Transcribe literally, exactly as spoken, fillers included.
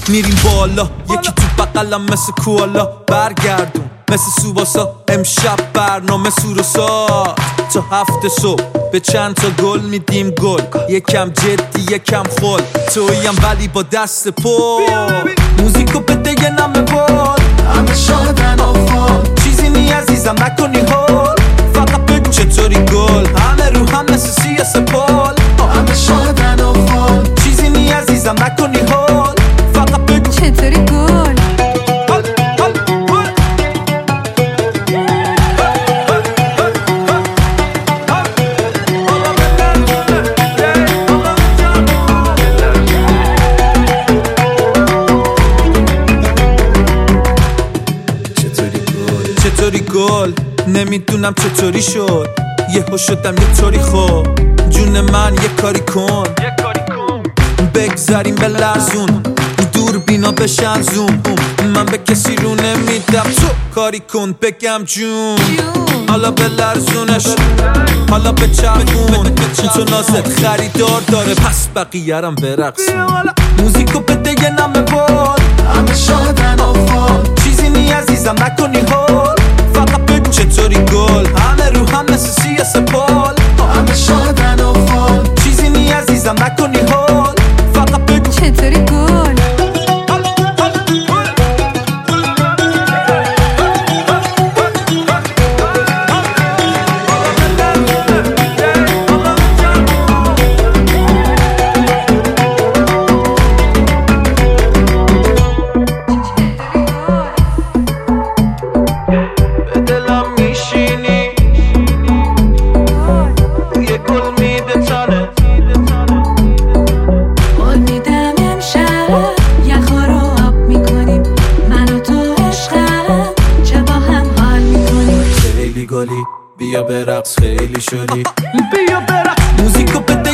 میریم بالا، یکی تو بقلم مثل کوالا. برگردون مثل سوباسا، امشب برنامه سور و سات تا هفت صبح. به چند تا گل میدیم گل، یکم جدی یکم خل. تویم ولی با دست پا، موزیکو بده یه نمه بال. همه شادن آفام، چیزی نی عزیزم نکنی حال. فقط بگو چطوری گل، همه رو هم مثل سی سپال. همه شادن آفام، چیزی نی عزیزم نکنی حال. فقط بگو چطوری گل. چطوری گل، نمیدونم چطوری شد، یهو شدم یه طوری. خوب جون من یه کاری کن، بگذاریم به لرزون، دور بینا بشن زوم. من به کسی رو نمیدم، تو کاری کن بگم جون. حالا به لرزونش، حالا به چرخون، تو نازت خریدار داره پس بقیه‌رم برقصون. موزیکو بده یه نمه بال، همه شادن آفام، چیزی نی عزیزم نکنی حال. فقط بگو چطوری گل، همه رو هم مثل سی سپال. همه شادن آفام، چیزی نی عزیزم نکنی حال. فقط بگو چطوری گل. بیا برقص خیلی شدی، بیا برقص. موزیکو بده